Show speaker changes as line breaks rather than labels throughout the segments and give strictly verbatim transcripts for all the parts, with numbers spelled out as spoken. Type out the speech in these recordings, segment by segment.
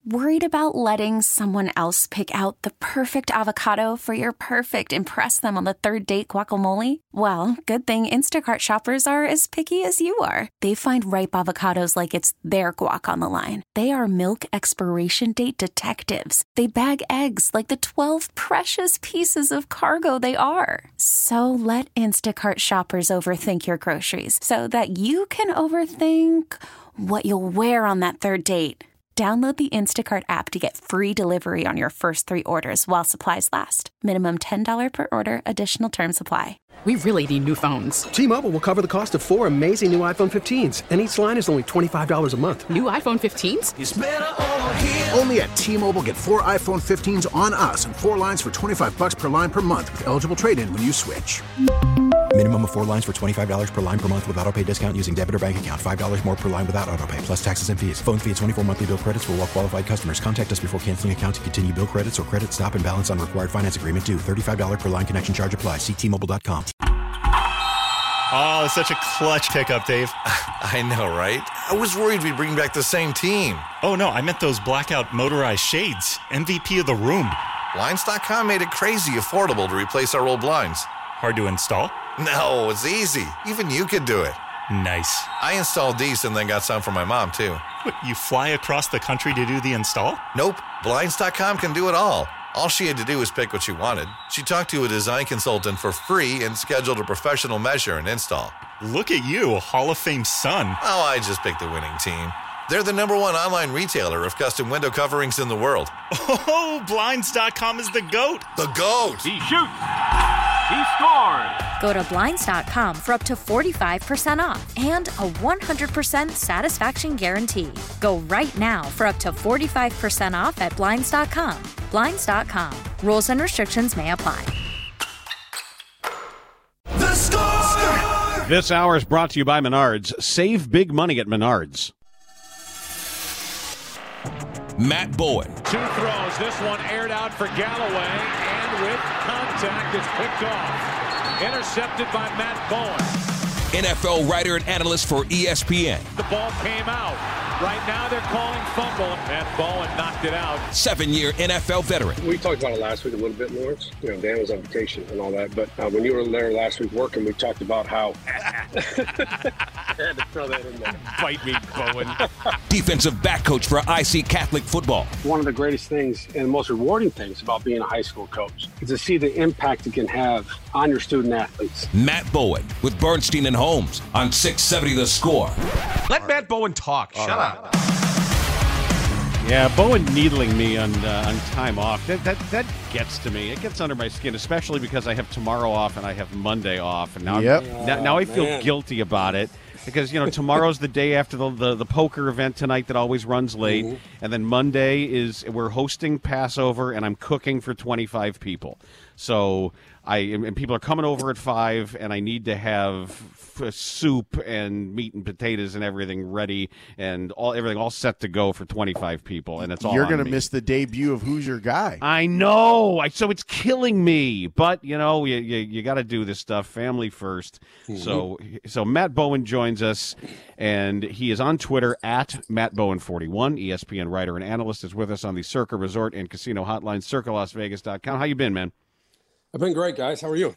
Worried about letting someone else pick out the perfect avocado for your perfect impress them on the third date guacamole? Well, good thing Instacart shoppers are as picky as you are. They find ripe avocados like it's their guac on the line. They are milk expiration date detectives. They bag eggs like the twelve precious pieces of cargo they are. So let Instacart shoppers overthink your groceries so that you can overthink what you'll wear on that third date. Download the Instacart app to get free delivery on your first three orders while supplies last. Minimum ten dollars per order. Additional terms apply.
We really need new phones.
T-Mobile will cover the cost of four amazing new iPhone fifteens, and each line is only twenty-five dollars a month.
New iPhone fifteens?
It's better over here.
Only at T-Mobile, get four iPhone fifteens on us and four lines for twenty-five dollars per line per month with eligible trade-in when you switch.
Minimum of four lines for twenty-five dollars per line per month with autopay discount using debit or bank account. five dollars more per line without autopay, plus taxes and fees. Phone fee at twenty-four monthly bill credits for well-qualified customers. Contact us before canceling account to continue bill credits or credit stop and balance on required finance agreement due. thirty-five dollars per line connection charge applies. See T Mobile dot com.
Oh, such a clutch pickup, Dave.
I know, right? I was worried we'd bring back the same team.
Oh, no, I meant those blackout motorized shades. M V P of the room.
Blinds dot com made it crazy affordable to replace our old blinds.
Hard to install?
No, it's easy. Even you could do it.
Nice.
I installed these and then got some for my mom, too.
What, you fly across the country to do the install?
Nope. Blinds dot com can do it all. All she had to do was pick what she wanted. She talked to a design consultant for free and scheduled a professional measure and install.
Look at you, a Hall of Fame son.
Oh, I just picked the winning team. They're the number one online retailer of custom window coverings in the world.
Oh, Blinds dot com is the GOAT.
The GOAT.
He shoots. He scores.
Go to Blinds dot com for up to forty-five percent off and a one hundred percent satisfaction guarantee. Go right now for up to forty-five percent off at Blinds dot com. Blinds dot com. Rules and restrictions may apply.
The Score!
This hour is brought to you by Menards. Save big money at Menards.
Matt Bowen.
Two throws. This one aired out for Galloway, and with contact, it's picked off. Intercepted by Matt Bowen.
N F L writer and analyst for E S P N.
The ball came out. Right now they're calling fumble. Matt Bowen knocked it out.
Seven-year N F L veteran.
We talked about it last week a little bit, Lawrence. You know, Dan was on vacation and all that. But uh, when you were there last week working, we talked about how... I had to throw that in there.
Bite me, Bowen.
Defensive back coach for I C Catholic football.
One of the greatest things and most rewarding things about being a high school coach is to see the impact it can have on your student athletes.
Matt Bowen with Bernstein and Holmes on six seventy The Score.
Let Matt Bowen talk. Shut up.
Yeah, Bowen needling me on uh, on time off. That, that that gets to me. It gets under my skin, especially because I have tomorrow off and I have Monday off. And now,
yep.
I'm, now, now I feel
man.
guilty about it. Because, you know, tomorrow's the day after the, the, the poker event tonight that always runs late. Mm-hmm. And then Monday is we're hosting Passover, and I'm cooking for twenty-five people. So I and people are coming over at five, and I need to have f- soup and meat and potatoes and everything ready and all everything all set to go for twenty-five people. And it's all
You're
going to
miss the debut of Who's Your Guy.
I know. I, so it's killing me. But, you know, you, you, you got to do this stuff. Family first. Mm-hmm. So so Matt Bowen joins us, and he is on Twitter at Matt Bowen forty-one. E S P N writer and analyst is with us on the Circa Resort and Casino Hotline, circa las vegas dot com. How you been, man?
I've been great, guys. How are you?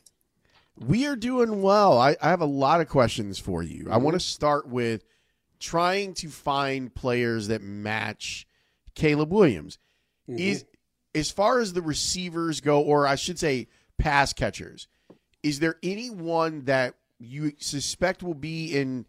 We are doing well. I, I have a lot of questions for you. Mm-hmm. I want to start with trying to find players that match Caleb Williams. Mm-hmm. Is as far as the receivers go, or I should say pass catchers, is there anyone that you suspect will be in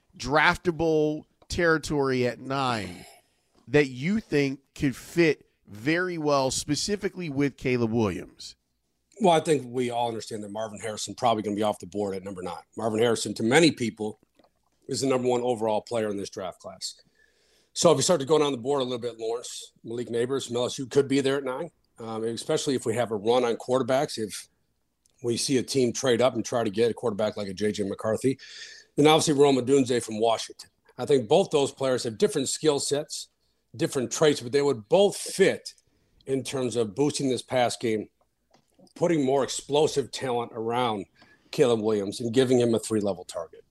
draftable territory at nine that you think could fit very well, specifically with Caleb Williams?
Well, I think we all understand that Marvin Harrison probably going to be off the board at number nine. Marvin Harrison, to many people, is the number one overall player in this draft class. So if we start to go down the board a little bit, Lawrence, Malik Neighbors from L S U could be there at nine, um, especially if we have a run on quarterbacks. If we see a team trade up and try to get a quarterback like a J J McCarthy, then obviously Rome Odunze from Washington. I think both those players have different skill sets, different traits, but they would both fit in terms of boosting this pass game, putting more explosive talent around Caleb Williams and giving him a three-level target.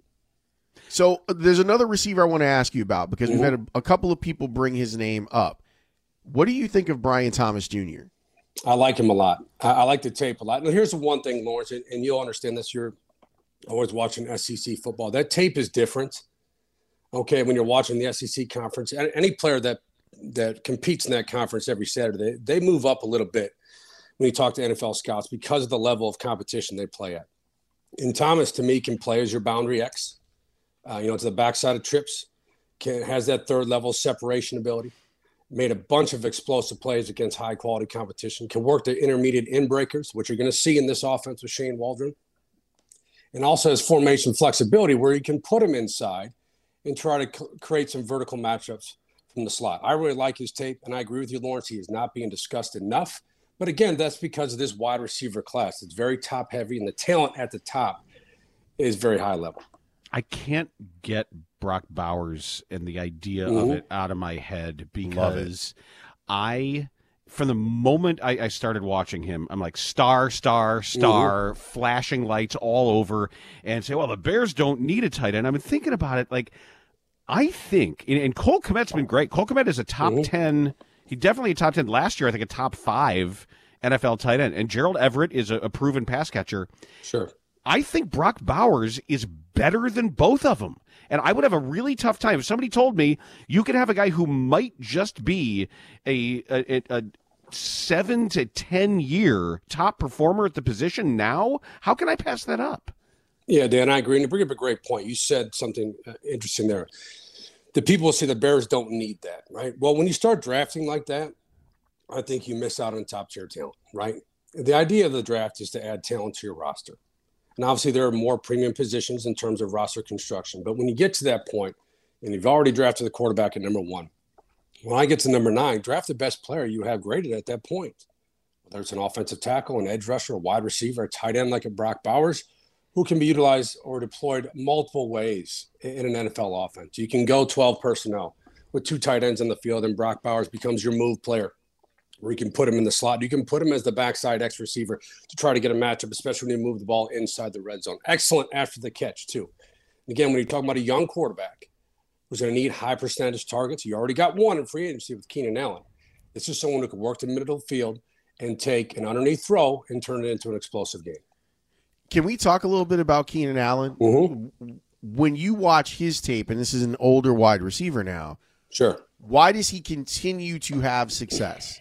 So there's another receiver I want to ask you about because mm-hmm. we've had a, a couple of people bring his name up. What do you think of Brian Thomas Junior?
I like him a lot. I, I like the tape a lot. Now, here's the one thing, Lawrence, and, and you'll understand this. You're always watching S E C football. That tape is different. Okay, when you're watching the S E C conference, any player that that competes in that conference every Saturday, they move up a little bit when you talk to N F L scouts because of the level of competition they play at. And Thomas, to me, can play as your boundary X, uh, you know, to the backside of trips, can, has that third level separation ability, made a bunch of explosive plays against high-quality competition, can work the intermediate in-breakers, which you're going to see in this offense with Shane Waldron, and also has formation flexibility where you can put him inside and try to c- create some vertical matchups from the slot. I really like his tape, and I agree with you, Lawrence. He is not being discussed enough. But again, that's because of this wide receiver class. It's very top-heavy, and the talent at the top is very high level.
I can't get Brock Bowers and the idea
Mm-hmm.
of it out of my head because I, from the moment I, I started watching him, I'm like, star, star, star, mm-hmm. flashing lights all over, and say, well, the Bears don't need a tight end. I've been thinking about it. Like, I think, and, and Cole Kmet's been great. Cole Kmet is a top mm-hmm. ten. He definitely a top ten last year. I think a top five N F L tight end. And Gerald Everett is a, a proven pass catcher.
Sure.
I think Brock Bowers is better than both of them. And I would have a really tough time if somebody told me you could have a guy who might just be a a, a seven to ten year top performer at the position now. How can I pass that up?
Yeah, Dan, I agree. And you bring up a great point. You said something uh, interesting there. The people will say the Bears don't need that, right? Well, when you start drafting like that, I think you miss out on top-tier talent, right? The idea of the draft is to add talent to your roster. And obviously there are more premium positions in terms of roster construction. But when you get to that point, and you've already drafted the quarterback at number one, when I get to number nine, draft the best player you have graded at that point. Whether it's an offensive tackle, an edge rusher, a wide receiver, a tight end like a Brock Bowers, who can be utilized or deployed multiple ways in an N F L offense. You can go twelve personnel with two tight ends on the field, and Brock Bowers becomes your move player, where you can put him in the slot. You can put him as the backside X receiver to try to get a matchup, especially when you move the ball inside the red zone. Excellent after the catch, too. And again, when you're talking about a young quarterback who's going to need high percentage targets, you already got one in free agency with Keenan Allen. This is someone who can work the middle of the field and take an underneath throw and turn it into an explosive game.
Can we talk a little bit about Keenan Allen?
Mm-hmm.
When you watch his tape, and this is an older wide receiver now,
sure.
Why does he continue to have success?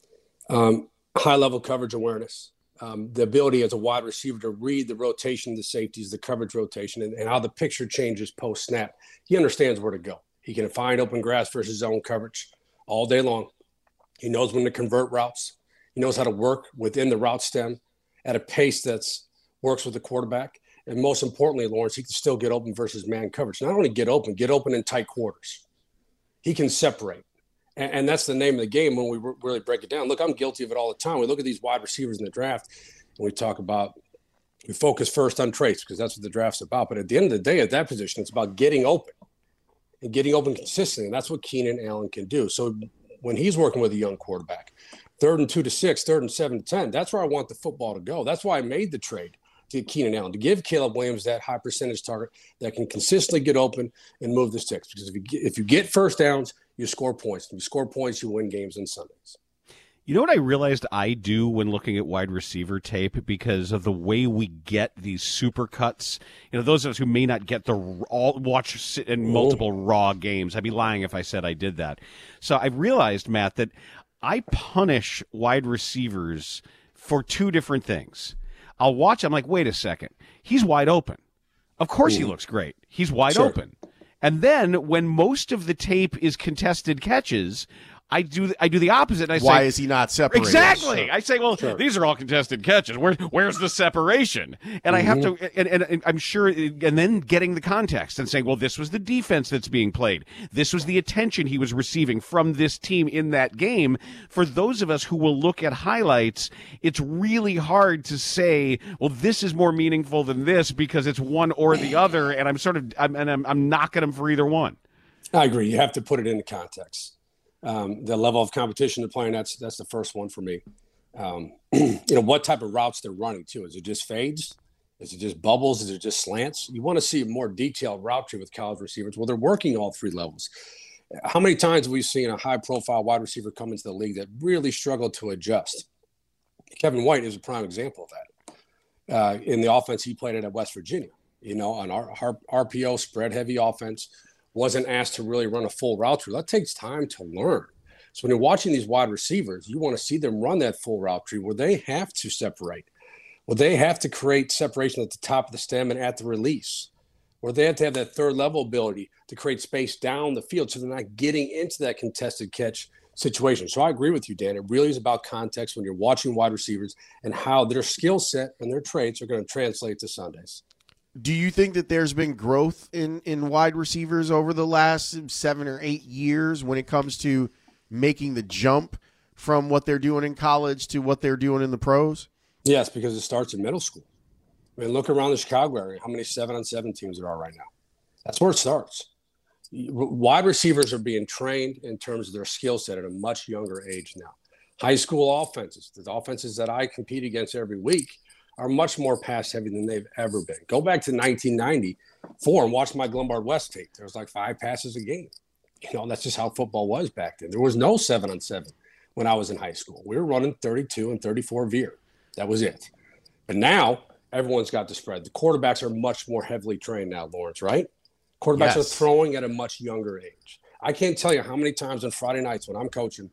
Um, high-level coverage awareness, um, the ability as a wide receiver to read the rotation, the safeties, the coverage rotation, and, and how the picture changes post-snap. He understands where to go. He can find open grass versus zone coverage all day long. He knows when to convert routes. He knows how to work within the route stem at a pace that's works with the quarterback. And most importantly, Lawrence, he can still get open versus man coverage. Not only get open, get open in tight quarters. He can separate. And, and that's the name of the game when we re- really break it down. Look, I'm guilty of it all the time. We look at these wide receivers in the draft and we talk about, we focus first on traits because that's what the draft's about. But at the end of the day, at that position, it's about getting open and getting open consistently. And that's what Keenan Allen can do. So when he's working with a young quarterback, third and two to six, third and seven to ten, that's where I want the football to go. That's why I made the trade to Keenan Allen, to give Caleb Williams that high percentage target that can consistently get open and move the sticks. Because if you get, if you get first downs, you score points. If you score points, you win games on Sundays.
You know what I realized I do when looking at wide receiver tape because of the way we get these super cuts? You know, those of us who may not get the all watch in multiple mm-hmm. raw games. I'd be lying if I said I did that. So I realized, Matt, that I punish wide receivers for two different things. I'll watch. I'm like, wait a second. He's wide open. Of course, Ooh. he looks great. He's wide sure. open. And then when most of the tape is contested catches, I do I do the opposite. And I
Why
say,
is he not separated?
Exactly.
Sure.
I say, well, sure. these are all contested catches. Where, where's the separation? And mm-hmm. I have to, and, and, and I'm sure, and then getting the context and saying, well, this was the defense that's being played. This was the attention he was receiving from this team in that game. For those of us who will look at highlights, it's really hard to say, well, this is more meaningful than this because it's one or the other. And I'm sort of, I'm, and I'm, I'm knocking them for either one.
I agree. You have to put it into context. Um, the level of competition they're playing, that's that's the first one for me. Um, you know, what type of routes they're running, too. Is it just fades? Is it just bubbles? Is it just slants? You want to see a more detailed route tree with college receivers. Well, they're working all three levels. How many times have we seen a high-profile wide receiver come into the league that really struggled to adjust? Kevin White is a prime example of that. Uh, in the offense he played at West Virginia, you know, on our, our R P O spread-heavy offense, wasn't asked to really run a full route tree. That takes time to learn. So when you're watching these wide receivers, you want to see them run that full route tree where they have to separate, where they have to create separation at the top of the stem and at the release, where they have to have that third level ability to create space down the field so they're not getting into that contested catch situation. So I agree with you, Dan. It really is about context when you're watching wide receivers and how their skill set and their traits are going to translate to Sundays.
Do you think that there's been growth in, in wide receivers over the last seven or eight years when it comes to making the jump from what they're doing in college to what they're doing in the pros?
Yes, because it starts in middle school. I mean, look around the Chicago area, how many seven-on-seven teams there are right now. That's where it starts. Wide receivers are being trained in terms of their skill set at a much younger age now. High school offenses, the offenses that I compete against every week, are much more pass-heavy than they've ever been. Go back to nineteen ninety-four and watch my Glenbard West tape. There was like five passes a game. You know, that's just how football was back then. There was no seven-on-seven when I was in high school. We were running thirty-two and thirty-four veer. That was it. But now everyone's got the spread. The quarterbacks are much more heavily trained now, Lawrence, right? Quarterbacks yes. are throwing at a much younger age. I can't tell you how many times on Friday nights when I'm coaching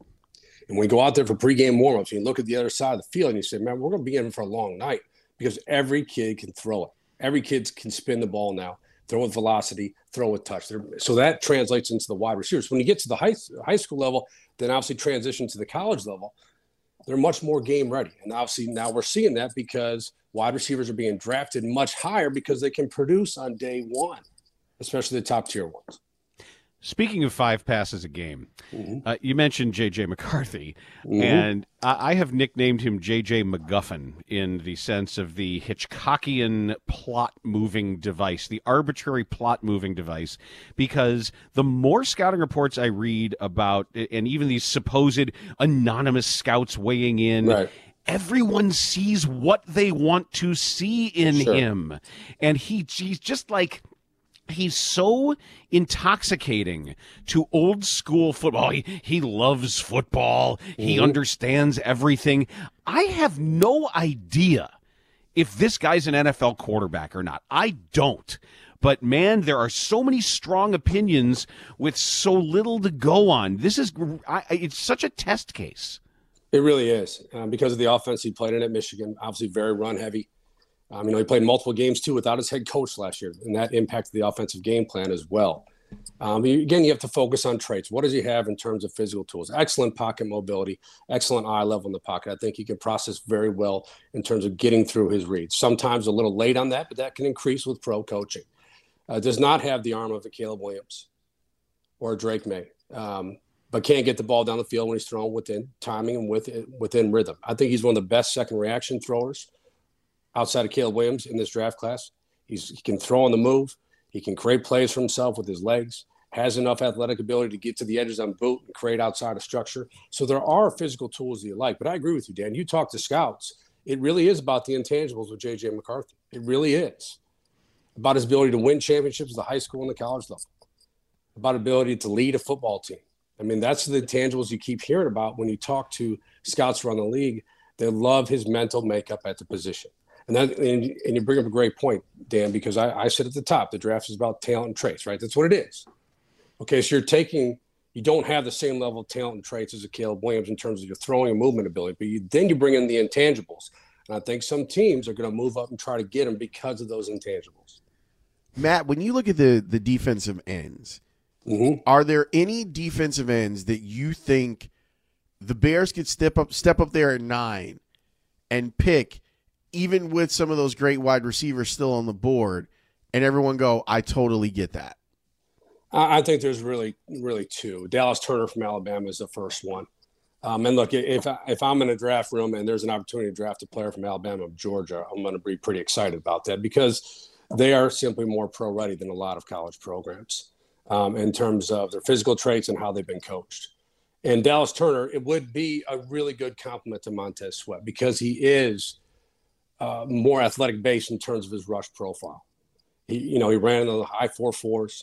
and we go out there for pregame warmups and you look at the other side of the field and you say, man, we're going to be in for a long night because every kid can throw it. Every kid can spin the ball now, throw with velocity, throw with touch. They're, so that translates into the wide receivers. When you get to the high, high school level, then obviously transition to the college level, they're much more game ready. And obviously now we're seeing that because wide receivers are being drafted much higher because they can produce on day one, especially the top tier ones.
Speaking of five passes a game, mm-hmm. uh, you mentioned J J. McCarthy,
mm-hmm.
and I, I have nicknamed him J J. McGuffin in the sense of the Hitchcockian plot-moving device, the arbitrary plot-moving device, because the more scouting reports I read about, and even these supposed anonymous scouts weighing in,
right.
everyone sees what they want to see in
sure.
him, and he he's just like... He's so intoxicating to old school football. He, he loves football. Mm-hmm. He understands everything. I have no idea if this guy's an N F L quarterback or not. I don't. But, man, there are so many strong opinions with so little to go on. This is I, it's such a test case.
It really is um, because of the offense he played in at Michigan, obviously very run-heavy. Um, you know, he played multiple games, too, without his head coach last year, and that impacted the offensive game plan as well. Um, again, you have to focus on traits. What does he have in terms of physical tools? Excellent pocket mobility, excellent eye level in the pocket. I think he can process very well in terms of getting through his reads. Sometimes a little late on that, but that can increase with pro coaching. Uh, does not have the arm of a Caleb Williams or a Drake May, um, but can get the ball down the field when he's thrown within timing and within, within rhythm. I think he's one of the best second reaction throwers outside of Caleb Williams in this draft class. He's, he can throw on the move. He can create plays for himself with his legs, has enough athletic ability to get to the edges on boot and create outside of structure. So there are physical tools that you like. But I agree with you, Dan. You talk to scouts. It really is about the intangibles with J J. McCarthy. It really is. About his ability to win championships at the high school and the college level. About ability to lead a football team. I mean, that's the intangibles you keep hearing about when you talk to scouts around the league. They love his mental makeup at the position. And, that, and, and you bring up a great point, Dan, because I, I said at the top, the draft is about talent and traits, right? That's what it is. Okay, so you're taking – you don't have the same level of talent and traits as a Caleb Williams in terms of your throwing and movement ability, but you, then you bring in the intangibles. And I think some teams are going to move up and try to get them because of those intangibles.
Matt, when you look at the, the defensive ends,
mm-hmm.
are there any defensive ends that you think the Bears could step up, step up there at nine and pick – even with some of those great wide receivers still on the board, and everyone go, I totally get that?
I think there's really, really two. Dallas Turner from Alabama is the first one. Um, and look, if, I, if I'm in a draft room and there's an opportunity to draft a player from Alabama or Georgia, I'm going to be pretty excited about that because they are simply more pro-ready than a lot of college programs um, in terms of their physical traits and how they've been coached. And Dallas Turner, it would be a really good compliment to Montez Sweat because he is – Uh, more athletic base in terms of his rush profile. He, you know, he ran in the high four fours,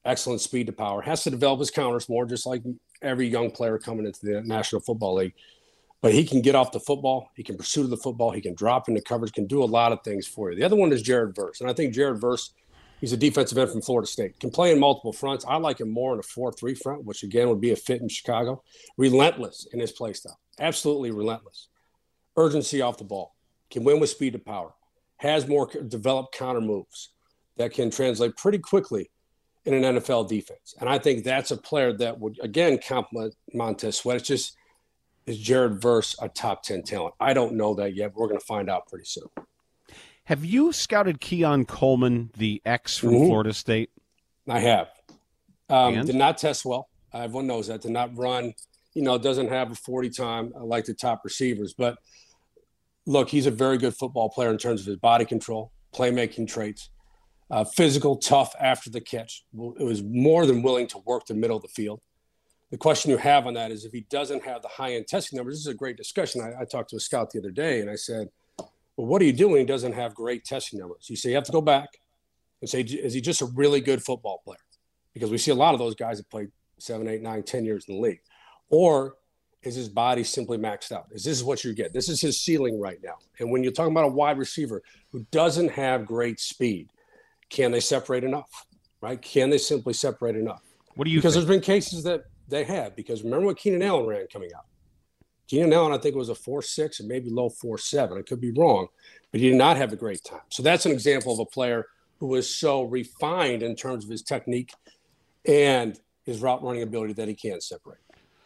excellent speed to power, has to develop his counters more, just like every young player coming into the National Football League. But he can get off the football. He can pursue the football. He can drop into coverage, can do a lot of things for you. The other one is Jared Verse. And I think Jared Verse, he's a defensive end from Florida State, can play in multiple fronts. I like him more in a four three front, which, again, would be a fit in Chicago. Relentless in his play style. Absolutely relentless. Urgency off the ball. Can win with speed to power. Has more developed counter moves that can translate pretty quickly in an N F L defense. And I think that's a player that would, again, complement Montez Sweat. It's just, is Jared Verse a top ten talent? I don't know that yet. But we're going to find out pretty soon.
Have you scouted Keon Coleman, the ex from
mm-hmm.
Florida State?
I have. Um, did not test well. Everyone knows that. Did not run. You know, doesn't have a forty time like the top receivers. But, look, he's a very good football player in terms of his body control, playmaking traits, uh, physical, tough after the catch. It was more than willing to work the middle of the field. The question you have on that is if he doesn't have the high-end testing numbers. This is a great discussion. I, I talked to a scout the other day, and I said, well, what do you do when he doesn't have great testing numbers? You say you have to go back and say, is he just a really good football player? Because we see a lot of those guys that played seven, eight, nine, ten years in the league. Or is his body simply maxed out? Is this what you get? This is his ceiling right now. And when you're talking about a wide receiver who doesn't have great speed, can they separate enough, right? Can they simply separate enough?
What do you
Because
think?
there's been cases that they have. Because remember what Keenan Allen ran coming out? Keenan Allen, I think it was a four six and maybe low four seven. I could be wrong, but he did not have a great time. So that's an example of a player who was so refined in terms of his technique and his route running ability that he can't separate.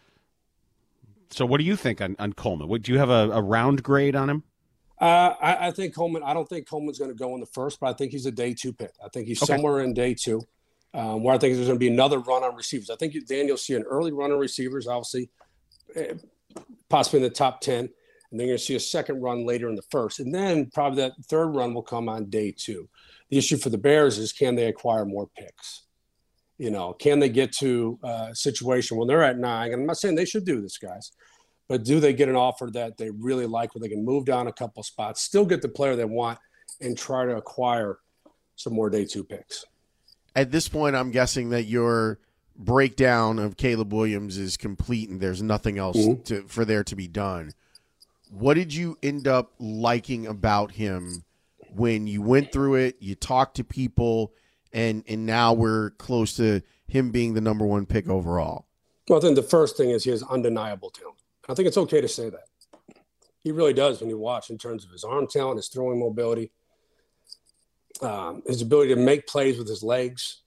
So what do you think on, on Coleman? Would you have a, a round grade on him?
Uh, I, I think Coleman, I don't think Coleman's going to go in the first, but I think he's a day two pick. I think he's
Okay.
somewhere in day two, um, where I think there's going to be another run on receivers. I think, Dan, you'll see an early run on receivers, obviously, eh, possibly in the top ten, and then you're going to see a second run later in the first. And then probably that third run will come on day two. The issue for the Bears is, can they acquire more picks? You know, can they get to a situation when they're at nine? And I'm not saying they should do this, guys, but do they get an offer that they really like where they can move down a couple spots, still get the player they want, and try to acquire some more day two picks?
At this point, I'm guessing that your breakdown of Caleb Williams is complete and there's nothing else
mm-hmm.
to, for there to be done. What did you end up liking about him when you went through it, you talked to people, and and now we're close to him being the number one pick overall?
Well, I think the first thing is he has undeniable talent. I think it's okay to say that. He really does when you watch in terms of his arm talent, his throwing mobility, um, his ability to make plays with his legs.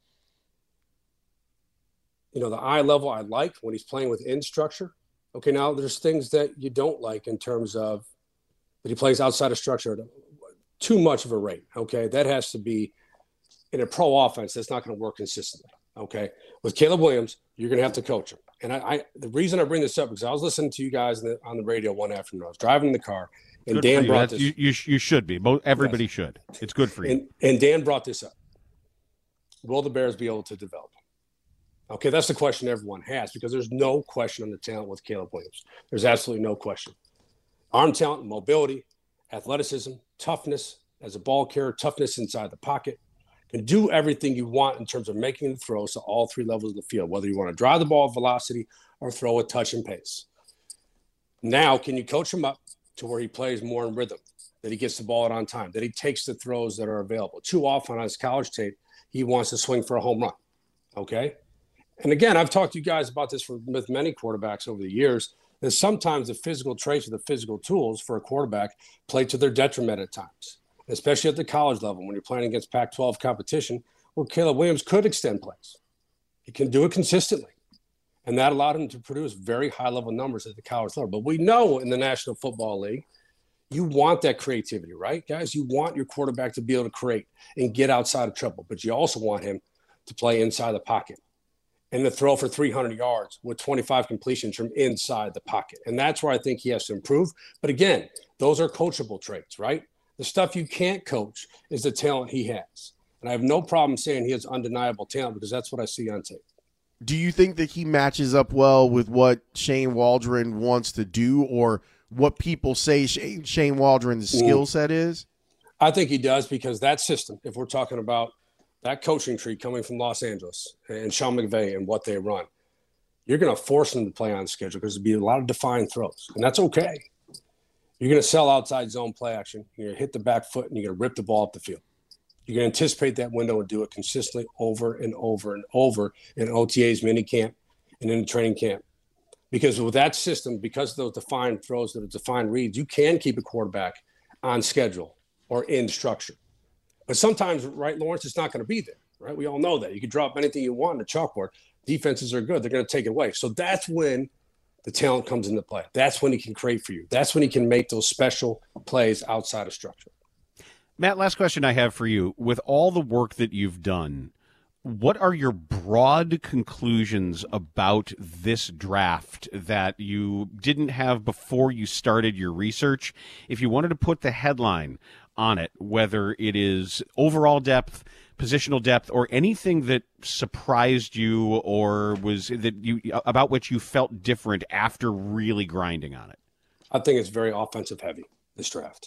You know, the eye level I like when he's playing within structure. Okay, now there's things that you don't like in terms of that he plays outside of structure at too much of a rate. Okay, that has to be in a pro offense. That's not going to work consistently. Okay, with Caleb Williams, you're going to have to coach him. And I, I, the reason I bring this up is I was listening to you guys in the, on the radio one afternoon. I was driving in the car, and
Good
Dan
for you.
brought
That's-
this.
You, you, sh- you should be. Mo- Everybody
Yes.
should. It's good for you.
And, and Dan brought this up. Will the Bears be able to develop? Okay, that's the question everyone has, because there's no question on the talent with Caleb Williams. There's absolutely no question. Arm talent, mobility, athleticism, toughness as a ball carrier, toughness inside the pocket. Can do everything you want in terms of making the throws to all three levels of the field, whether you want to drive the ball at velocity or throw a touch and pace. Now, can you coach him up to where he plays more in rhythm, that he gets the ball out on time, that he takes the throws that are available? Too often on his college tape, he wants to swing for a home run, okay? And again, I've talked to you guys about this with many quarterbacks over the years, that sometimes the physical traits or the physical tools for a quarterback play to their detriment at times, especially at the college level when you're playing against Pac twelve competition, where Caleb Williams could extend plays. He can do it consistently. And that allowed him to produce very high-level numbers at the college level. But we know in the National Football League, you want that creativity, right, guys? You want your quarterback to be able to create and get outside of trouble, but you also want him to play inside the pocket and to throw for three hundred yards with twenty-five completions from inside the pocket. And that's where I think he has to improve. But again, those are coachable traits, right? The stuff you can't coach is the talent he has. And I have no problem saying he has undeniable talent, because that's what I see on tape.
Do you think that he matches up well with what Shane Waldron wants to do, or what people say Shane, Shane Waldron's skill set is?
I think he does, because that system, if we're talking about that coaching tree coming from Los Angeles and Sean McVay and what they run, you're going to force them to play on schedule because there'll be a lot of defined throws, and that's okay. You're going to sell outside zone play action. You're going to hit the back foot, and you're going to rip the ball up the field. You're going to anticipate that window and do it consistently over and over and over in O T As, mini camp, and in the training camp. Because with that system, because of those defined throws, those defined reads, you can keep a quarterback on schedule or in structure. But sometimes, right, Lawrence, it's not going to be there, right? We all know that. You can drop anything you want on the chalkboard. Defenses are good. They're going to take it away. So that's when the talent comes into play. That's when he can create for you. That's when he can make those special plays outside of structure.
Matt, last question I have for you. With all the work that you've done, what are your broad conclusions about this draft that you didn't have before you started your research? If you wanted to put the headline on it, whether it is overall depth, positional depth, or anything that surprised you or was that you about which you felt different after really grinding on it.
I think it's very offensive heavy, this draft.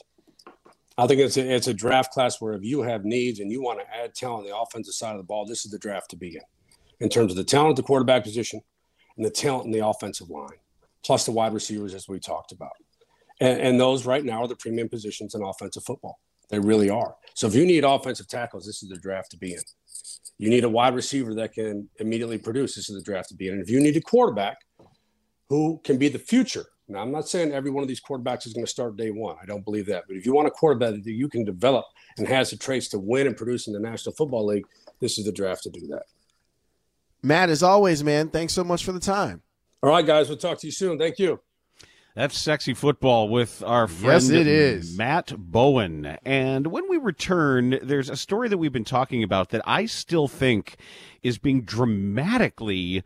I think it's a, it's a draft class where if you have needs and you want to add talent on the offensive side of the ball, this is the draft to be in, in terms of the talent at the quarterback position and the talent in the offensive line, plus the wide receivers, as we talked about. And, and those right now are the premium positions in offensive football. They really are. So if you need offensive tackles, this is the draft to be in. You need a wide receiver that can immediately produce. This is the draft to be in. And if you need a quarterback who can be the future. Now, I'm not saying every one of these quarterbacks is going to start day one. I don't believe that. But if you want a quarterback that you can develop and has the traits to win and produce in the National Football League, this is the draft to do that.
Matt, as always, man, thanks so much for the time.
All right, guys. We'll talk to you soon. Thank you.
That's Sexy Football with our friend
yes, it is.
Matt Bowen. And when we return, there's a story that we've been talking about that I still think is being dramatically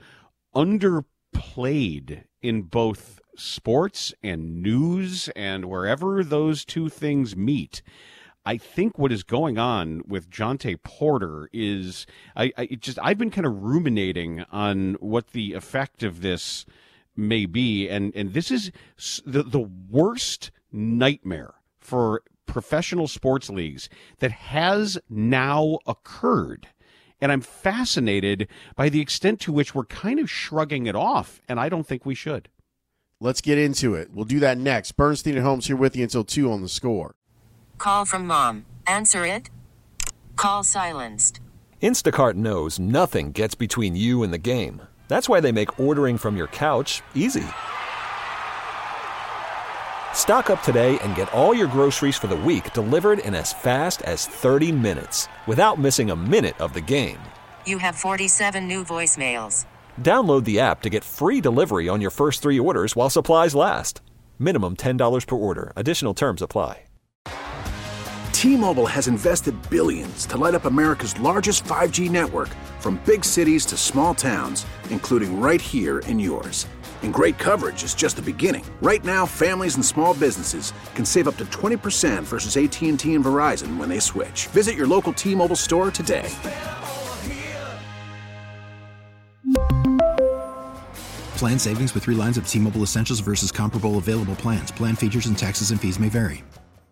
underplayed in both sports and news and wherever those two things meet. I think what is going on with Jontay Porter is I, I it just I've been kind of ruminating on what the effect of this may be, and and this is the the worst nightmare for professional sports leagues that has now occurred. And I'm fascinated by the extent to which we're kind of shrugging it off, and I don't think we should.
Let's get into it. We'll do that next. Bernstein and Holmes here with you until two on The Score.
Call from mom. Answer it. Call silenced.
Instacart knows nothing gets between you and the game. That's why they make ordering from your couch easy. Stock up today and get all your groceries for the week delivered in as fast as thirty minutes without missing a minute of the game.
You have forty-seven new voicemails.
Download the app to get free delivery on your first three orders while supplies last. Minimum ten dollars per order. Additional terms apply.
T-Mobile has invested billions to light up America's largest five G network, from big cities to small towns, including right here in yours. And great coverage is just the beginning. Right now, families and small businesses can save up to twenty percent versus A T and T and Verizon when they switch. Visit your local T-Mobile store today.
Plan savings with three lines of T-Mobile Essentials versus comparable available plans. Plan features and taxes and fees may vary.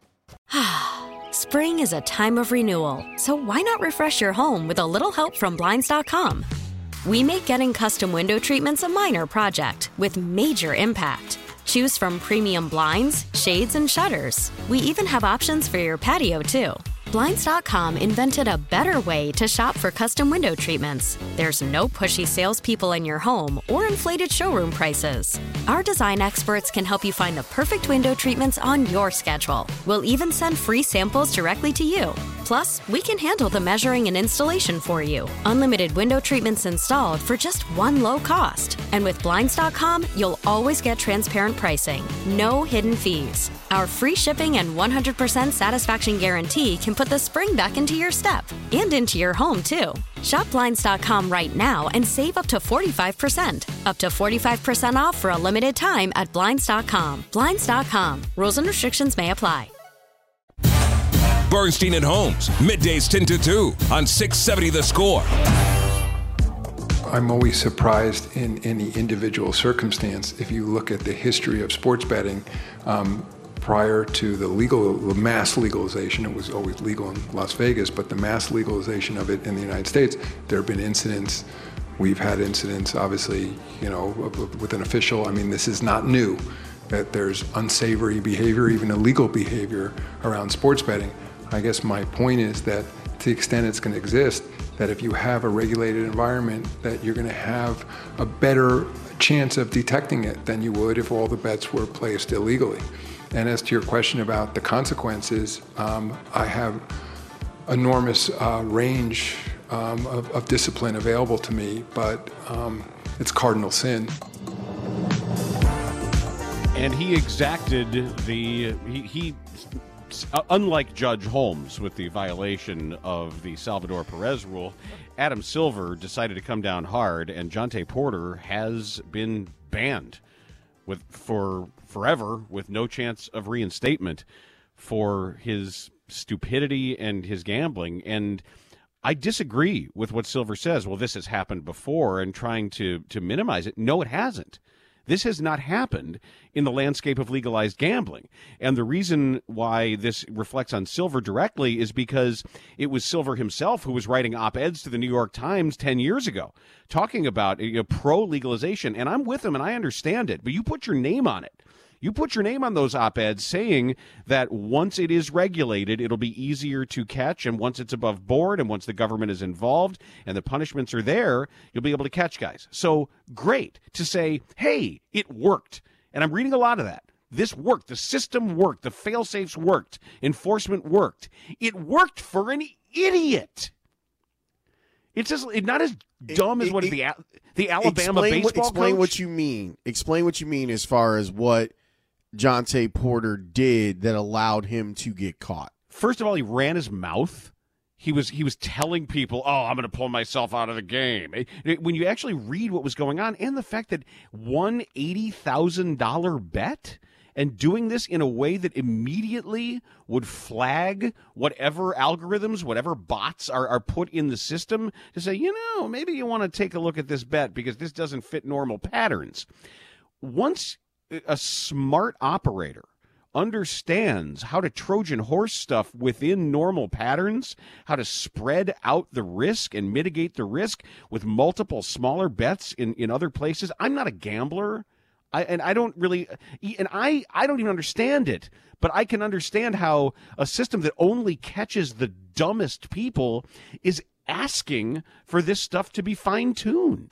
Spring is a time of renewal, so why not refresh your home with a little help from Blinds dot com? We make getting custom window treatments a minor project with major impact. Choose from premium blinds, shades, and shutters. We even have options for your patio, too. Blinds dot com invented a better way to shop for custom window treatments. There's no pushy salespeople in your home or inflated showroom prices. Our design experts can help you find the perfect window treatments on your schedule. We'll even send free samples directly to you. Plus, we can handle the measuring and installation for you. Unlimited window treatments installed for just one low cost. And with Blinds dot com, you'll always get transparent pricing. No hidden fees. Our free shipping and one hundred percent satisfaction guarantee can put the spring back into your step and into your home, too. Shop Blinds dot com right now and save up to forty-five percent. Up to forty-five percent off for a limited time at Blinds dot com. Blinds dot com. Rules and restrictions may apply.
Bernstein and Holmes, middays ten to two on six seventy The Score.
I'm always surprised in any individual circumstance. If you look at the history of sports betting, um, prior to the legal, the mass legalization, it was always legal in Las Vegas, but the mass legalization of it in the United States, there have been incidents. We've had incidents, obviously, you know, with an official. I mean, this is not new, that there's unsavory behavior, even illegal behavior around sports betting. I guess my point is that to the extent it's going to exist, that if you have a regulated environment, that you're going to have a better chance of detecting it than you would if all the bets were placed illegally. And as to your question about the consequences, um, I have enormous uh, range um, of, of discipline available to me, but um, it's cardinal sin.
And he exacted the he, he uh, unlike Judge Holmes with the violation of the Salvador Perez rule, Adam Silver decided to come down hard, and Jontay Porter has been banned with for forever with no chance of reinstatement for his stupidity and his gambling. And I disagree with what Silver says. Well, this has happened before, and trying to to minimize it. No, it hasn't. This has not happened in the landscape of legalized gambling. And the reason why this reflects on Silver directly is because it was Silver himself who was writing op-eds to the New York Times ten years ago, talking about you know, pro-legalization. And I'm with him, and I understand it. But you put your name on it. You put your name on those op-eds saying that once it is regulated, it'll be easier to catch, and once it's above board, and once the government is involved, and the punishments are there, you'll be able to catch guys. So great to say, hey, it worked. And I'm reading a lot of that. This worked. The system worked. The fail-safes worked. Enforcement worked. It worked for an idiot. It's just it's not as dumb it, as what it, the the Alabama
explain,
baseball
Explain
coach?
what you mean. Explain what you mean as far as what Jontay Porter did that allowed him to get caught.
First of all, he ran his mouth. He was he was telling people, "Oh, I'm going to pull myself out of the game." When you actually read what was going on, and the fact that one eighty thousand dollars bet, and doing this in a way that immediately would flag whatever algorithms, whatever bots are, are put in the system to say, you know, maybe you want to take a look at this bet because this doesn't fit normal patterns. Once a smart operator understands how to Trojan horse stuff within normal patterns, how to spread out the risk and mitigate the risk with multiple smaller bets in, in other places. I'm not a gambler. I, and I don't really, and I, I don't even understand it, but I can understand how a system that only catches the dumbest people is asking for this stuff to be fine-tuned.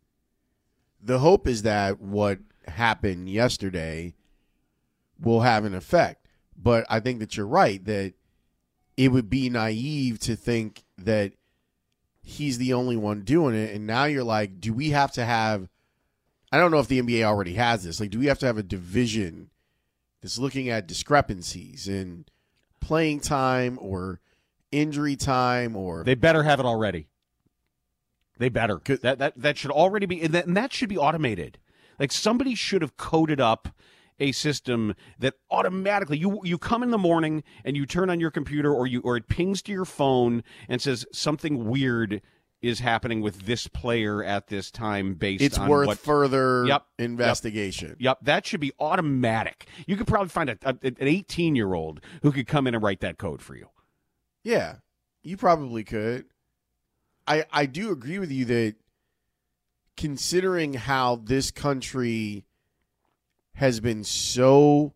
The hope is that what happened yesterday will have an effect, but I think that you're right, that it would be naive to think that he's the only one doing it, and now you're like, do we have to have I don't know if the N B A already has this. Like, do we have to have a division that's looking at discrepancies in playing time or injury time? Or
they better have it already. They better. That that that should already be, and that, and that should be automated. Like, somebody should have coded up a system that automatically you you come in the morning and you turn on your computer, or you or it pings to your phone and says something weird is happening with this player at this time based
it's
on
worth
what,
further
yep,
investigation.
Yep, yep, that should be automatic. You could probably find a, a, an eighteen-year-old who could come in and write that code for you.
Yeah, you probably could. I I do agree with you that considering how this country has been so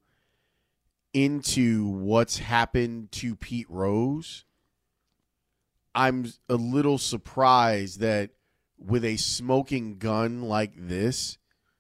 into what's happened to Pete Rose, I'm a little surprised that with a smoking gun like this,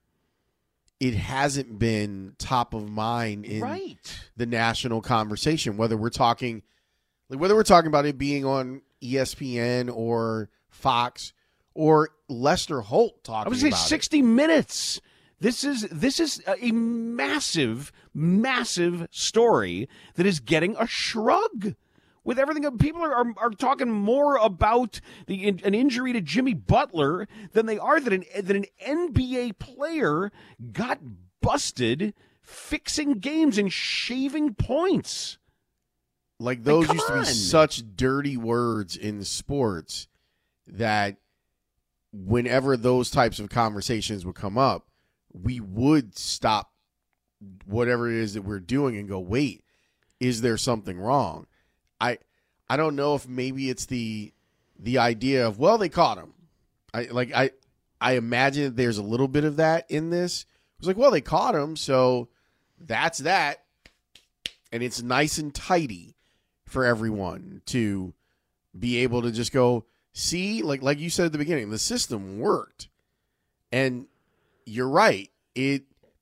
it hasn't been top of mind in
right.
the national conversation. Whether we're talking, like whether we're talking about it being on E S P N or Fox or Lester Holt talking.
I was going to
say
sixty
it.
minutes. This is this is a massive, massive story that is getting a shrug. With everything, people are, are are talking more about the an injury to Jimmy Butler than they are that an that an N B A player got busted fixing games and shaving points.
Like, those
like,
used to be
on.
such dirty words in sports that whenever those types of conversations would come up, we would stop whatever it is that we're doing and go, wait, is there something wrong? I I don't know if maybe it's the the idea of, well, they caught him. I like I I imagine that there's a little bit of that in this. It was like, well, they caught him, so that's that. And it's nice and tidy for everyone to be able to just go, see, like like you said at the beginning, the system worked. And you're right. It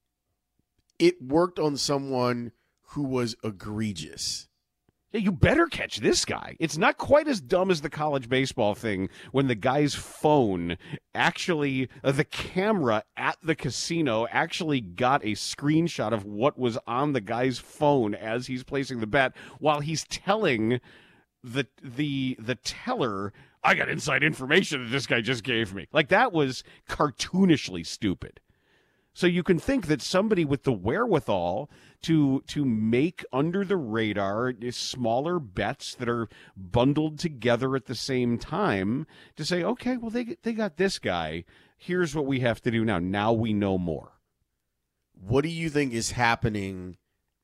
it worked on someone who was egregious.
Yeah, you better catch this guy. It's not quite as dumb as the college baseball thing when the guy's phone actually, uh, the camera at the casino actually got a screenshot of what was on the guy's phone as he's placing the bet while he's telling the the the teller, I got inside information that this guy just gave me. Like, that was cartoonishly stupid. So you can think that somebody with the wherewithal to to make under the radar smaller bets that are bundled together at the same time to say, okay, well, they they got this guy. Here's what we have to do now. Now we know more.
What do you think is happening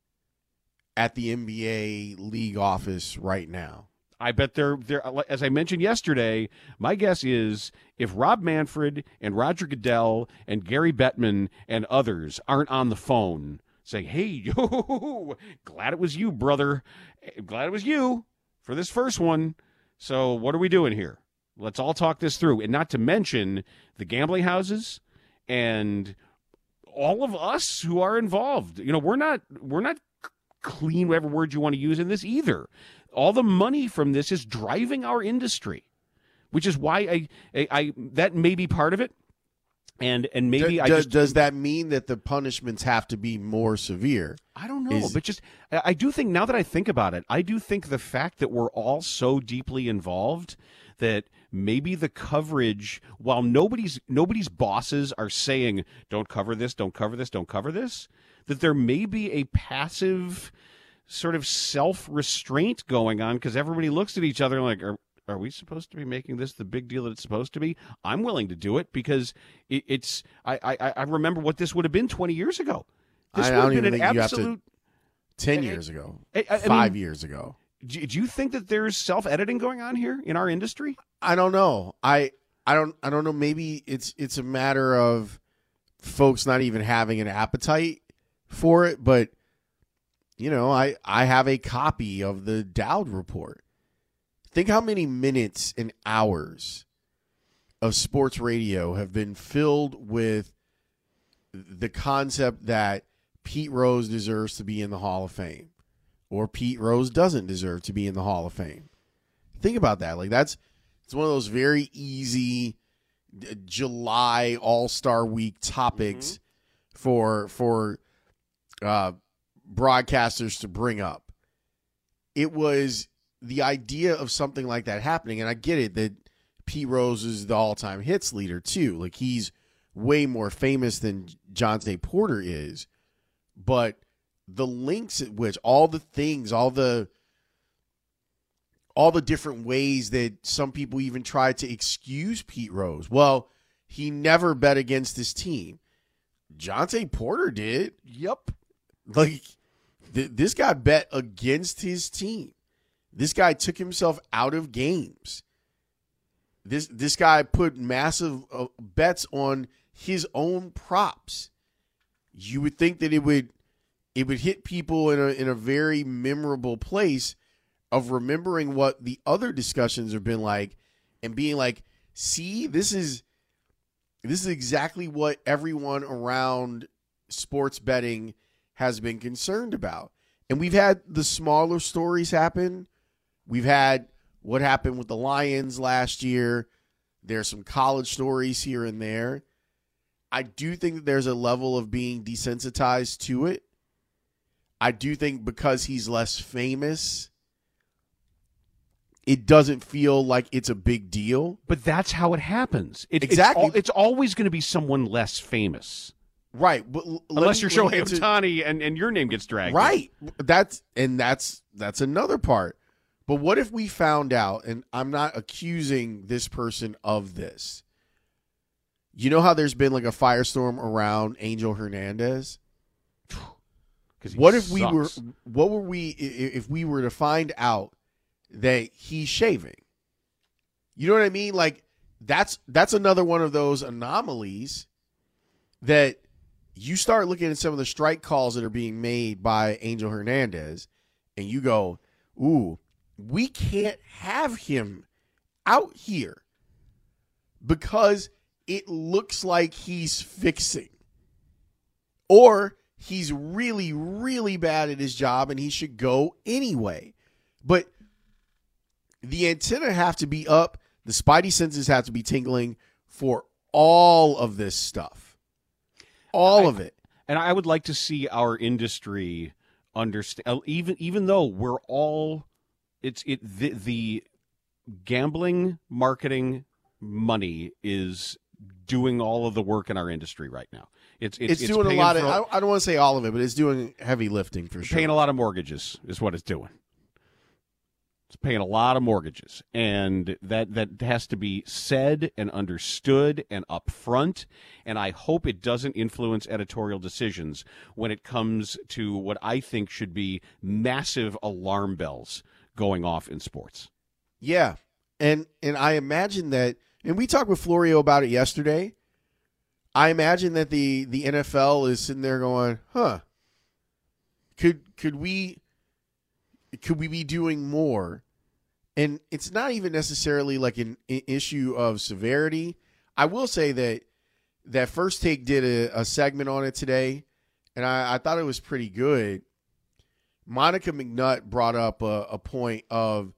at the N B A league office right now?
I bet they're, they're, as I mentioned yesterday, my guess is if Rob Manfred and Roger Goodell and Gary Bettman and others aren't on the phone saying, hey, yo, glad it was you, brother. Glad it was you for this first one. So what are we doing here? Let's all talk this through. And not to mention the gambling houses and all of us who are involved. You know, we're not, we're not clean, whatever word you want to use in this either. All the money from this is driving our industry, which is why I, I, I that may be part of it. And and maybe
does,
I just
does that mean that the punishments have to be more severe?
I don't know,
is,
but just I do think, now that I think about it, I do think the fact that we're all so deeply involved that maybe the coverage, while nobody's nobody's bosses are saying don't cover this, don't cover this, don't cover this, that there may be a passive sort of self-restraint going on because everybody looks at each other like, are, are we supposed to be making this the big deal that it's supposed to be? I'm willing to do it because it, it's I, I I remember what this would have been twenty years ago. This
I
would
don't
have been
even
an
think you
absolute
have to, ten years ago,
I, I
five
mean,
years ago.
Do, do you think that there's self-editing going on here in our industry?
I don't know. I I don't I don't know. Maybe it's it's a matter of folks not even having an appetite for it, but you know, I, I have a copy of the Dowd report. Think how many minutes and hours of sports radio have been filled with the concept that Pete Rose deserves to be in the Hall of Fame or Pete Rose doesn't deserve to be in the Hall of Fame. Think about that. Like, that's it's one of those very easy July All-Star Week topics mm-hmm. for for uh broadcasters to bring up. It was the idea of something like that happening, and I get it that Pete Rose is the all-time hits leader too. Like, he's way more famous than Jontay Porter is, but the links at which all the things, all the all the different ways that some people even tried to excuse Pete Rose. Well, he never bet against his team. Jontay Porter did.
Yep.
Like, th- this guy bet against his team. This guy took himself out of games. This this guy put massive uh, bets on his own props. You would think that it would it would hit people in a in a very memorable place of remembering what the other discussions have been like and being like, see, this is this is exactly what everyone around sports betting has been concerned about. And we've had the smaller stories happen. We've had what happened with the Lions last year. There's some college stories here and there. I do think that there's a level of being desensitized to it. I do think because he's less famous, it doesn't feel like it's a big deal.
But that's how it happens. It,
exactly.
It's, al- it's always going to be someone less famous.
Right. But
Unless
me,
you're Shohei Ohtani and, and your name gets dragged.
Right. In. That's and that's that's another part. But what if we found out, and I'm not accusing this person of this. You know how there's been like a firestorm around Angel Hernandez? What if we were? What were we if we were to find out that he's shaving? You know what I mean? Like that's that's another one of those anomalies that you start looking at some of the strike calls that are being made by Angel Hernandez, and you go, "Ooh, we can't have him out here because it looks like he's fixing, or he's really, really bad at his job and he should go anyway." But the antenna have to be up. The spidey senses have to be tingling for all of this stuff. All
I,
of it.
And I would like to see our industry understand, even even though we're all, it's it the, the gambling marketing money is doing all of the work in our industry right now. It's it's,
it's,
it's
doing a lot of.
for,
I, I don't want to say all of it, but it's doing heavy lifting for sure.
Paying a lot of mortgages is what it's doing. It's paying a lot of mortgages, and that that has to be said and understood and upfront. And I hope it doesn't influence editorial decisions when it comes to what I think should be massive alarm bells going off in sports.
Yeah, and and I imagine that, and we talked with Florio about it yesterday. I imagine that the, the N F L is sitting there going, "Huh? Could could we could we be doing more?" And it's not even necessarily like an issue of severity. I will say that that First Take did a, a segment on it today, and I, I thought it was pretty good. Monica McNutt brought up a, a point of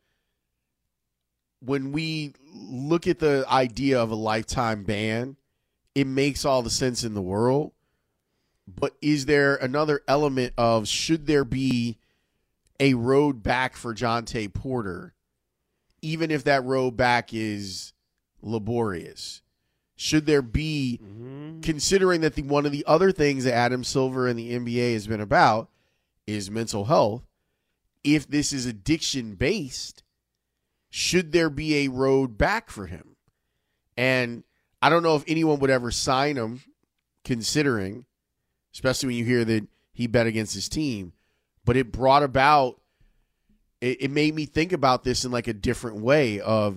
when we look at the idea of a lifetime ban, it makes all the sense in the world. But is there another element of should there be a road back for Jontay Porter, even if that road back is laborious? Should there be, mm-hmm. considering that the one of the other things that Adam Silver and the N B A has been about is mental health, if this is addiction-based, should there be a road back for him? And I don't know if anyone would ever sign him, considering, especially when you hear that he bet against his team, but it brought about, it, it made me think about this in like a different way of,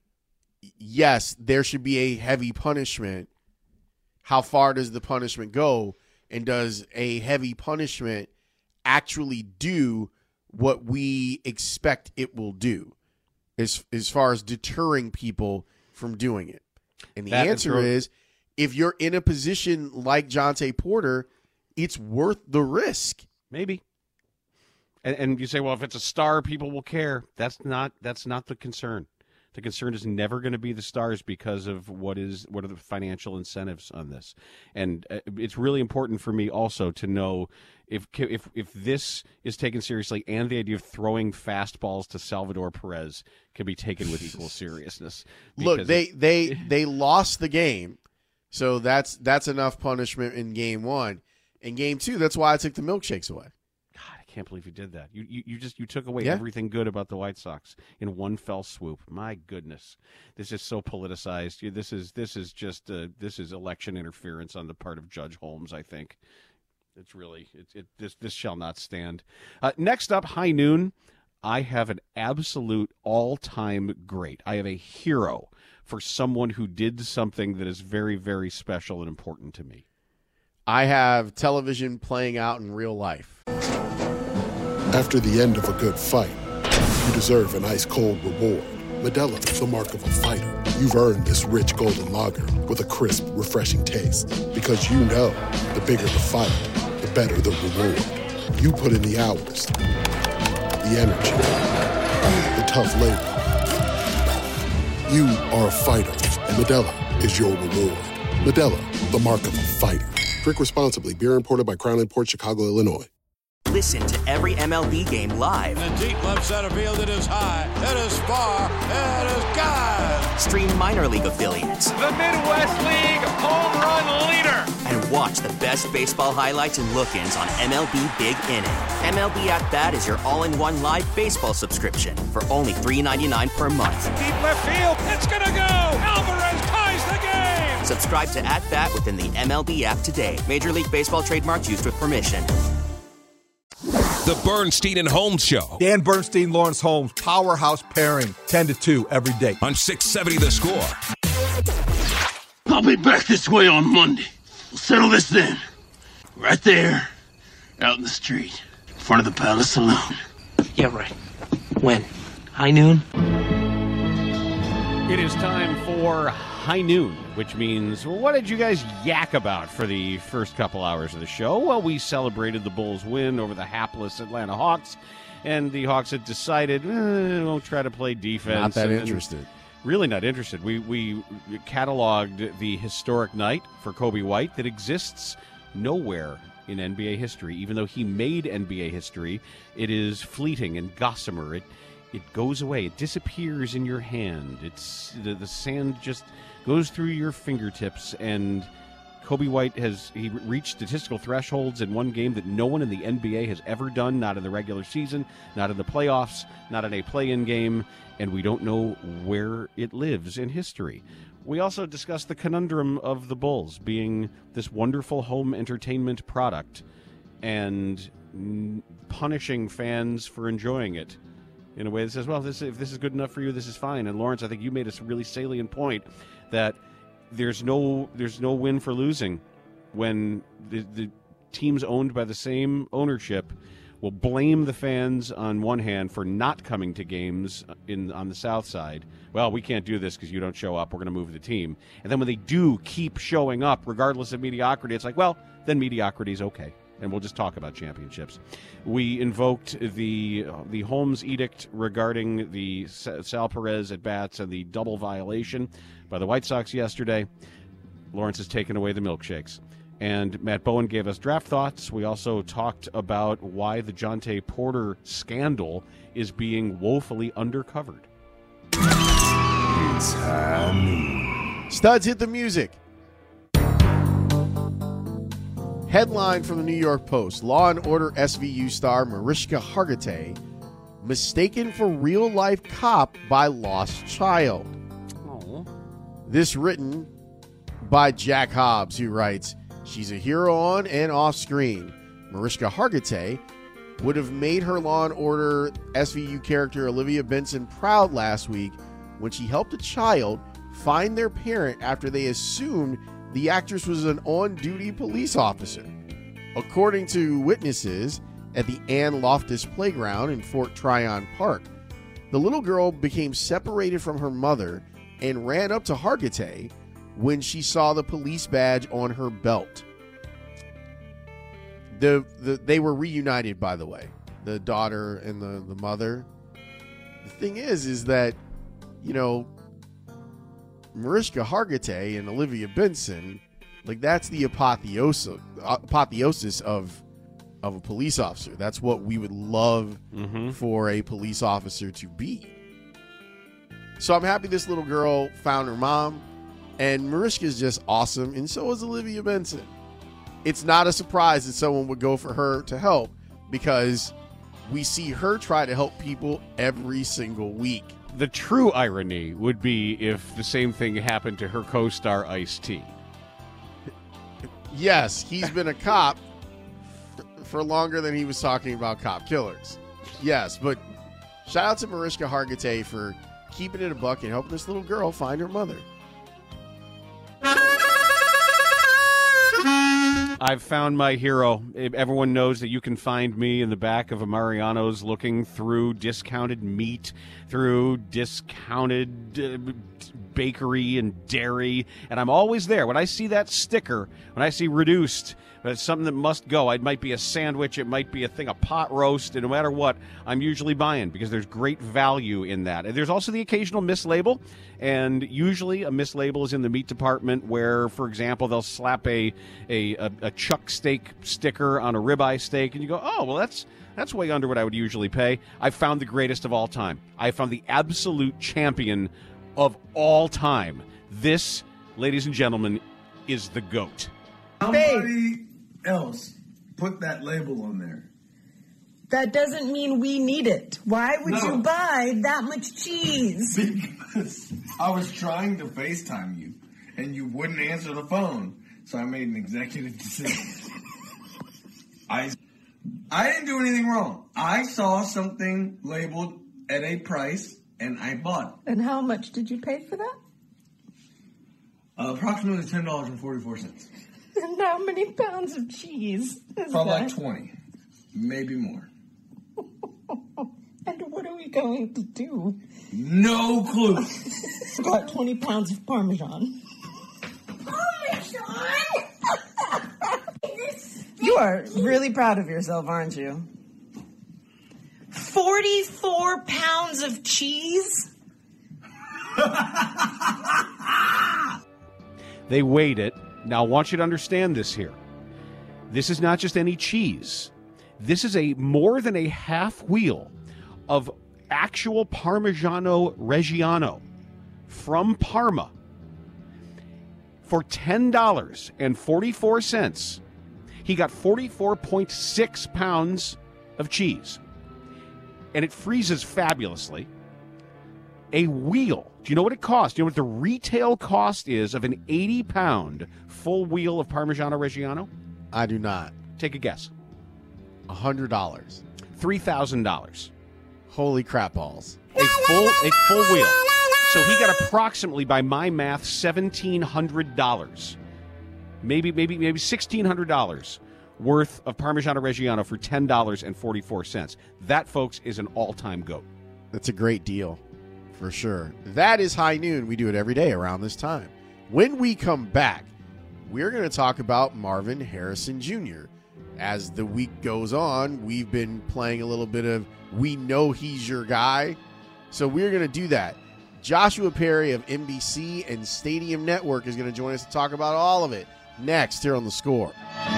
yes, there should be a heavy punishment. How far does the punishment go? And does a heavy punishment actually do what we expect it will do as, as far as deterring people from doing it? And the that answer is, is, if you're in a position like Jontay Porter, it's worth the risk.
Maybe. And, and you say, well, if it's a star, people will care. That's not that's not the concern. The concern is never going to be the stars because of what is what are the financial incentives on this. And uh, it's really important for me also to know if if if this is taken seriously and the idea of throwing fastballs to Salvador Perez can be taken with equal seriousness.
Look, they it, they they lost the game, so that's that's enough punishment in game one. In game two, that's why I took the milkshakes away.
I can't believe you did that. You you, you just you took away
yeah.
everything good about the White Sox in one fell swoop. My goodness, this is so politicized. This is this is just uh, this is election interference on the part of Judge Holmes. I think it's really it, it this this shall not stand. Uh, next up, high noon. I have an absolute all-time great. I have a hero for someone who did something that is very very special and important to me.
I have television playing out in real life.
After the end of a good fight, you deserve an ice-cold reward. Modelo, the mark of a fighter. You've earned this rich golden lager with a crisp, refreshing taste. Because you know, the bigger the fight, the better the reward. You put in the hours, the energy, the tough labor. You are a fighter, and Modelo is your reward. Modelo, the mark of a fighter. Drink responsibly. Beer imported by Crown Imports, Chicago, Illinois.
Listen to every M L B game live.
In the deep left center field, it is high, it is far, it is gone.
Stream minor league affiliates.
The Midwest League home run leader.
And watch the best baseball highlights and look-ins on M L B Big Inning. M L B At Bat is your all-in-one live baseball subscription for only three dollars and ninety-nine cents per month.
Deep left field, it's gonna go. Alvarez ties the game.
Subscribe to At Bat within the M L B app today. Major League Baseball trademarks used with permission.
The Bernstein and Holmes Show.
Dan Bernstein, Lawrence Holmes, powerhouse pairing, ten to two every day.
On six seventy The Score.
I'll be back this way on Monday. We'll settle this then. Right there, out in the street, in front of the Palace Saloon.
Yeah, right. When? High noon?
It is time for High Noon, which means, well, what did you guys yak about for the first couple hours of the show? Well, we celebrated the Bulls' win over the hapless Atlanta Hawks, and the Hawks had decided, eh, won't try to play defense.
Not that
and,
interested.
Really not interested. We, we cataloged the historic night for Kobe White that exists nowhere in N B A history. Even though he made N B A history, it is fleeting and gossamer. It It goes away. It disappears in your hand. It's the, the sand just goes through your fingertips. And Kobe White has he reached statistical thresholds in one game that no one in the N B A has ever done. Not in the regular season, not in the playoffs, not in a play-in game, and we don't know where it lives in history. We also discussed the conundrum of the Bulls being this wonderful home entertainment product and n- punishing fans for enjoying it in a way that says, well, this, if this is good enough for you, this is fine. And Lawrence, I think you made a really salient point that there's no there's no win for losing when the, the teams owned by the same ownership will blame the fans on one hand for not coming to games in on the South Side. Well, we can't do this because you don't show up. We're going to move the team. And then when they do keep showing up, regardless of mediocrity, it's like, well, then mediocrity is okay. And we'll just talk about championships. We invoked the uh, the Holmes edict regarding the Sal Perez at bats and the double violation by the White Sox yesterday. Lawrence has taken away the milkshakes. And Matt Bowen gave us draft thoughts. We also talked about why the Jonte Porter scandal is being woefully undercovered.
It's Studs, hit the music. Headline from the New York Post. Law and Order S V U star Mariska Hargitay mistaken for real-life cop by lost child.
Aww.
This written by Jack Hobbs, who writes, she's a hero on and off screen. Mariska Hargitay would have made her Law and Order S V U character Olivia Benson proud last week when she helped a child find their parent after they assumed the actress was an on-duty police officer. According to witnesses at the Ann Loftus Playground in Fort Tryon Park, the little girl became separated from her mother and ran up to Hargitay when she saw the police badge on her belt. The, the They were reunited, by the way, the daughter and the, the mother. The thing is, is that, you know, Mariska Hargitay and Olivia Benson, like, that's the apotheosis, apotheosis of of a police officer. That's what we would love mm-hmm. for a police officer to be. So I'm happy this little girl found her mom, and Mariska is just awesome, and so is Olivia Benson. It's not a surprise that someone would go for her to help because we see her try to help people every single week.
The true irony would be if the same thing happened to her co-star Ice-T.
Yes, he's been a cop for longer than he was talking about cop killers. Yes, but shout out to Mariska Hargitay for keeping it a buck and helping this little girl find her mother.
I've found my hero. Everyone knows that you can find me in the back of a Mariano's looking through discounted meat, through discounted uh, bakery and dairy, and I'm always there. When I see that sticker, when I see reduced, it's something that must go. It might be a sandwich, it might be a thing, a pot roast, and no matter what, I'm usually buying because there's great value in that. And there's also the occasional mislabel, and usually a mislabel is in the meat department where, for example, they'll slap a a, a, a chuck steak sticker on a ribeye steak, and you go, oh, well, that's that's way under what I would usually pay. I found the greatest of all time. I found the absolute champion of all time. This, ladies and gentlemen, is the GOAT.
Somebody else put that label on there.
That doesn't mean we need it. Why would
No.
you buy that much cheese?
Because I was trying to FaceTime you, and you wouldn't answer the phone, so I made an executive decision. I I didn't do anything wrong. I saw something labeled at a price, and I bought it.
And how much did you pay for that?
Uh, approximately ten dollars and forty-four cents.
And how many pounds of cheese is
Probably
that?
like twenty. Maybe more.
And what are we going to do?
No clue.
About twenty pounds of Parmesan. Parmesan? You are really proud of yourself, aren't you? forty-four pounds of cheese?
They weighed it. Now, I want you to understand this here. This is not just any cheese. This is a more than a half wheel of actual Parmigiano Reggiano from Parma for ten dollars and forty-four cents. He got forty-four point six pounds of cheese. And it freezes fabulously. A wheel. Do you know what it costs? Do you know what the retail cost is of an eighty pound full wheel of Parmigiano Reggiano?
I do not.
Take a guess.
one hundred dollars.
three thousand dollars.
Holy crap balls.
A full a full wheel. So he got approximately, by my math, seventeen hundred dollars. Maybe maybe maybe sixteen hundred dollars worth of Parmigiano Reggiano for ten dollars and forty-four cents. That, folks, is an all-time GOAT.
That's a great deal, for sure. That is High Noon. We do it every day around this time. When we come back, we're going to talk about Marvin Harrison Junior As the week goes on, we've been playing a little bit of We Know He's Your Guy. So we're going to do that. Joshua Perry of N B C and Stadium Network is going to join us to talk about all of it next here on The Score.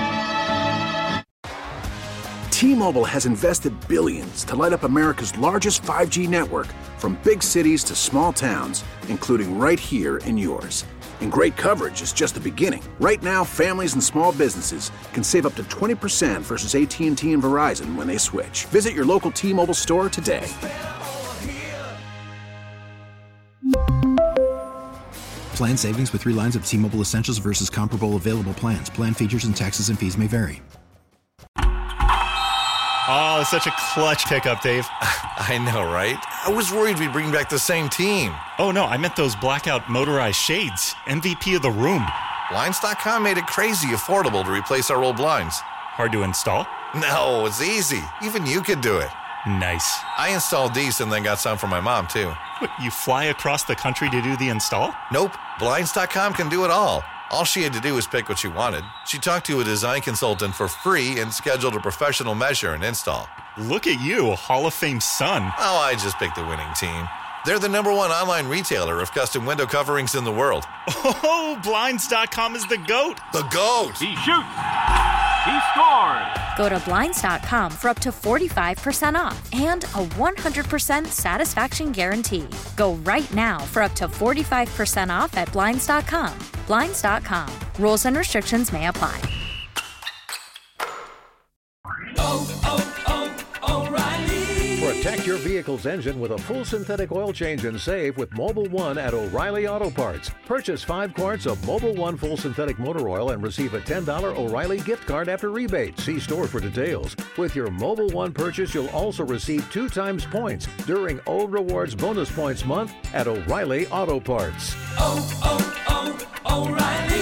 T-Mobile has invested billions to light up America's largest five G network, from big cities to small towns, including right here in yours. And great coverage is just the beginning. Right now, families and small businesses can save up to twenty percent versus A T and T and Verizon when they switch. Visit your local T-Mobile store today.
Plan savings with three lines of T-Mobile Essentials versus comparable available plans. Plan features and taxes and fees may vary.
Oh, it's such a clutch pickup, Dave.
I know, right? I was worried we'd bring back the same team.
Oh, no, I meant those blackout motorized shades. M V P of the room.
Blinds dot com made it crazy affordable to replace our old blinds.
Hard to install?
No, it's easy. Even you could do it.
Nice.
I installed these and then got some for my mom, too.
What, you fly across the country to do the install?
Nope. Blinds dot com can do it all. All she had to do was pick what she wanted. She talked to a design consultant for free and scheduled a professional measure and install.
Look at you, a Hall of Fame son.
Oh, I just picked the winning team. They're the number one online retailer of custom window coverings in the world.
Oh, Blinds dot com is the GOAT.
The GOAT.
He shoots. He scores.
Go to Blinds dot com for up to forty-five percent off and a one hundred percent satisfaction guarantee. Go right now for up to forty-five percent off at Blinds dot com. Blinds dot com. Rules and restrictions may apply.
Oh, oh, oh, O'Reilly.
Protect your vehicle's engine with a full synthetic oil change and save with Mobil one at O'Reilly Auto Parts. Purchase five quarts of Mobil one full synthetic motor oil and receive a ten dollars O'Reilly gift card after rebate. See store for details. With your Mobil one purchase, you'll also receive two times points during O Rewards Bonus Points Month at O'Reilly Auto Parts.
Oh, oh, oh, O'Reilly.